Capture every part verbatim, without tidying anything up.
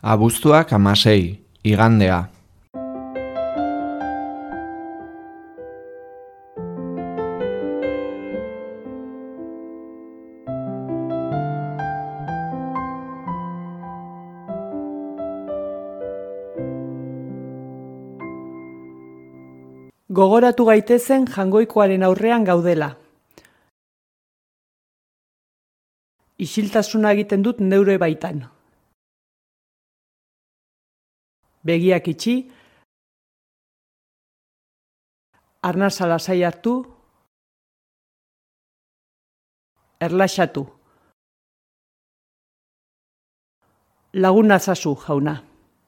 Abuztuak hamasei, igandea. Gogoratu gaitezen Jangoikoaren aurrean gaudela. Isiltasuna egiten dut neure baitan. Begiak itxi, arnasa lasai hartu, erlaxatu. Laguna zazu, jauna.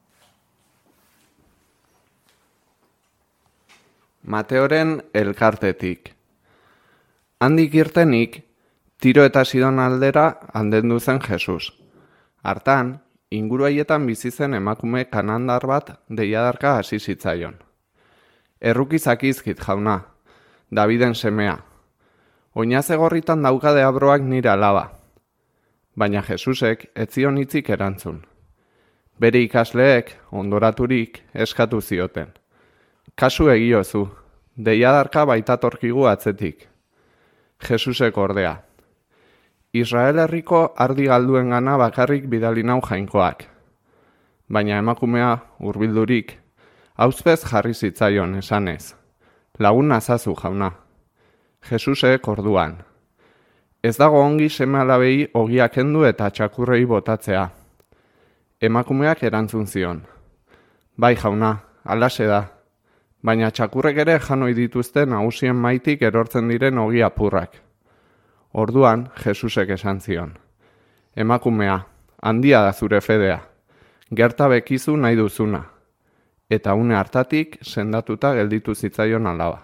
Mateoren elkartetik. Handik irtenik, Tiro eta Sidon aldera aldendu zen Jesus. Hartan, inguru haietan bizi zen emakume kanandar bat deiadarka hasi zitzaion. Erruki zakizkit, jauna, Daviden semea. Oinaz egorritan dauka deabroak nire alaba. Baina Jesusek ez zion hitzik erantzun. Bere ikasleek, ondoraturik, eskatu zioten. Kasu egiozu, deiadarka baitatorkigu atzetik. Jesusek ordea. Israel herriko ardi galduen gana bakarrik bidali nau jainkoak. Baina emakumea hurbildurik, auzpez jarri zitzaion esanez. Lagun nazazu, jauna. Jesusek orduan. Ez dago ongi seme alabei ogia kendu eta txakurrei botatzea. Emakumeak erantzun zion. Bai, jauna, halaxe da. Baina txakurrek ere janoi dituzte nagusien maitik erortzen diren ogi apurrak. Orduan, Jesusek esan zion. Emakumea, handia da zure fedea. Gerta bekizu nahi duzuna. Eta une hartatik sendatuta gelditu zitzaion alaba.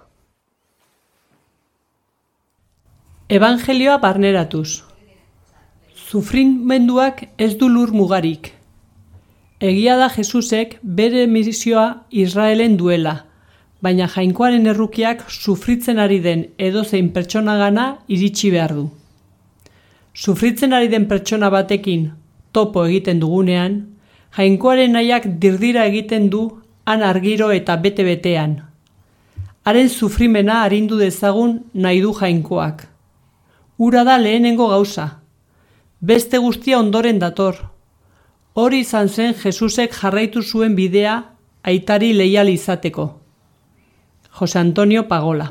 Evangelioa barneratuz. Sufrimenduak ez du lur mugarik. Egia da Jesusek bere misioa Israelen duela, baina jainkoaren errukiak sufritzen ari den edozein pertsonagana iritsi behar du. Sufritzen ari den pertsona batekin topo egiten dugunean, jainkoaren nahiak dirdira egiten du han argiro eta bete-betean. Haren sufrimena arindu dezagun nahi du jainkoak. Hura da lehenengo gauza. Beste guztia ondoren dator. Hori izan zen Jesusek jarraitu zuen bidea aitari leial izateko. Jose Antonio Pagola.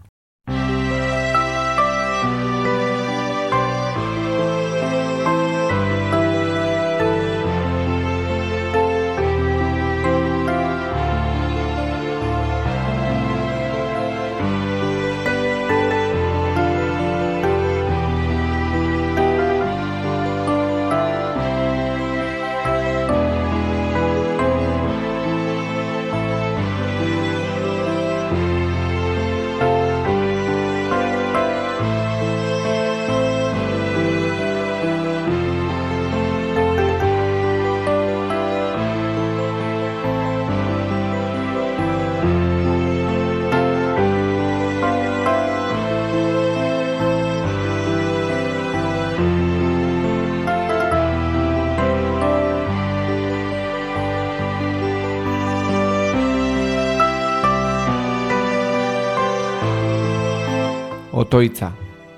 Otoitza.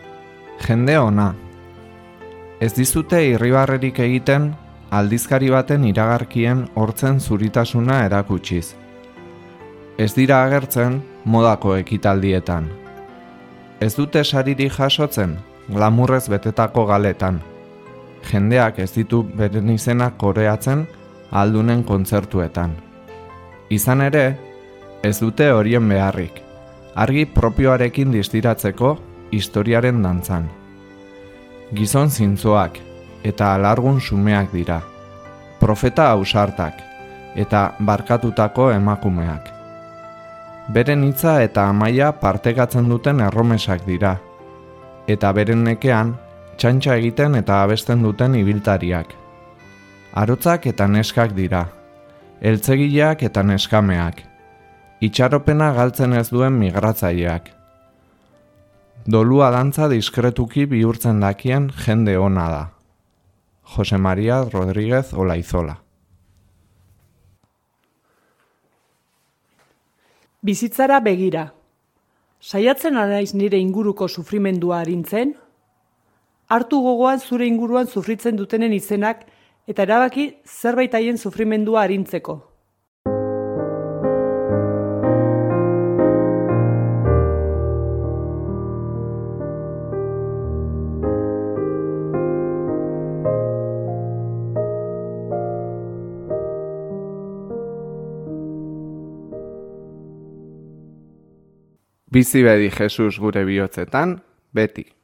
Jende ona. Ez dizute irribarrerik egiten aldizkari baten iragarkien hortzen zuritasuna erakutsiz. Ez dira agertzen modako ekitaldietan. Ez dute saririk jasotzen glamurrez betetako galetan. Jendeak ez ditu beren izenak koreatzen aldunen kontzertuetan. Izan ere, ez dute horien beharrik. Argi propioarekin distiratzeko historiaren dantzan. Gizon zintzoak eta alargun xumeak dira. Profeta ausartak eta barkatutako emakumeak. Beren hitza eta amaia partekatzen duten erromesak dira. Eta beren nekean txantxa egiten eta abesten duten ibiltariak. Arotzak eta neskak dira. Eltzegileak eta neskameak. Itxaropena galtzen ez duen migratzaileak. Dolua dantza diskretuki bihurtzen dakien jende ona da. Jose Maria Rodríguez Olaizola. Bizitzara begira. Saiatzen naiz nire inguruko sufrimendua arintzen? Hartu gogoan zure inguruan sufritzen dutenen izenak eta erabaki zerbait haien sufrimendua arintzeko. Bizi bedi Jesus gure bihotzetan, beti.